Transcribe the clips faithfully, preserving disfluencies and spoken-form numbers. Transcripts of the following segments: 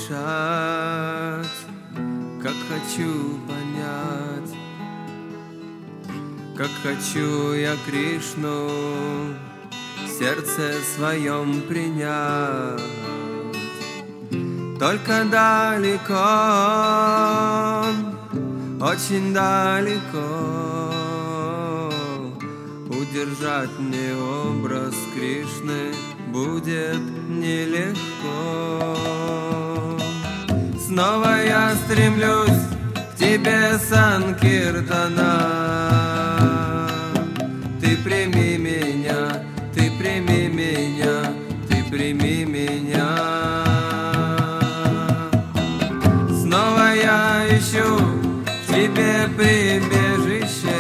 дышать, как хочу понять, как хочу я Кришну в сердце своем принять. Только далеко, очень далеко, удержать мне образ Кришны будет нелегко. Снова я стремлюсь к тебе, Санкиртана. Ты прими меня, ты прими меня, ты прими меня. Снова я ищу в тебе прибежище,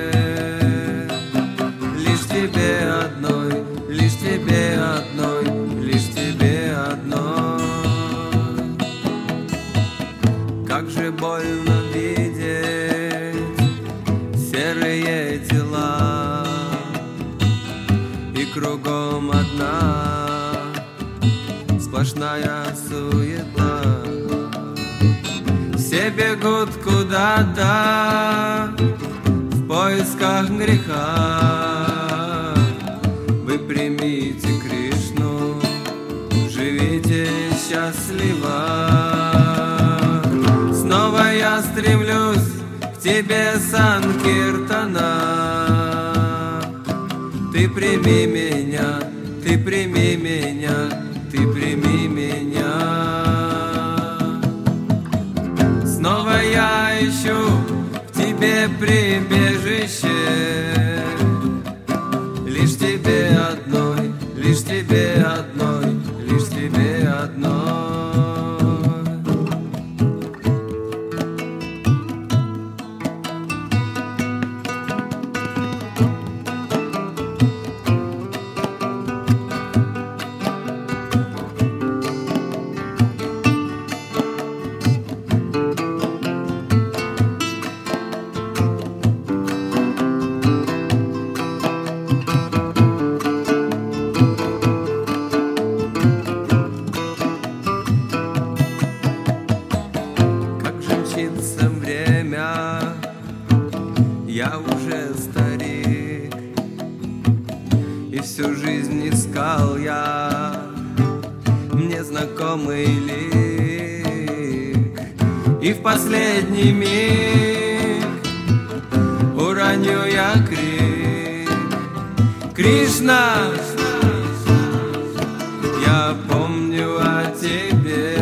лишь тебе одной, лишь тебе одной, лишь тебе одной. Как же больно видеть серые тела, и кругом одна сплошная суета. Все бегут куда-то в поисках греха. Вы примите Кришну, живите счастливо. Снова я стремлюсь к тебе, Санкиртана. Ты прими меня, ты прими меня, ты прими меня. Снова я ищу в тебе прибежище, лишь тебе одной, лишь тебе одной, лишь тебе одной. Время, я уже старик, и всю жизнь искал я мне знакомый лик, и в последний миг уроню я крик: Кришна, я помню о тебе.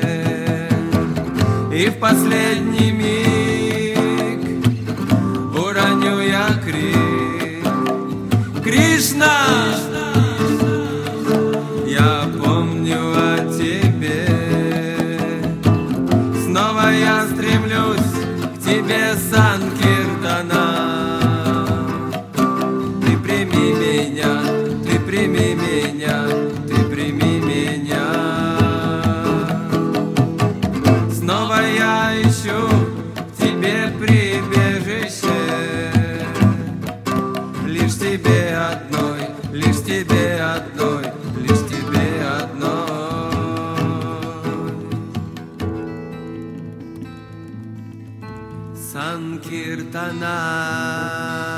И в последний миг уроню я крик: Кришна, я помню о тебе. Снова я стремлюсь к тебе, Санкиртана. Ты прими меня, ты прими меня, ты прими меня. Снова я ищу в тебе прибежище, лишь тебе одной, лишь тебе одной, лишь тебе одной. Санкиртана.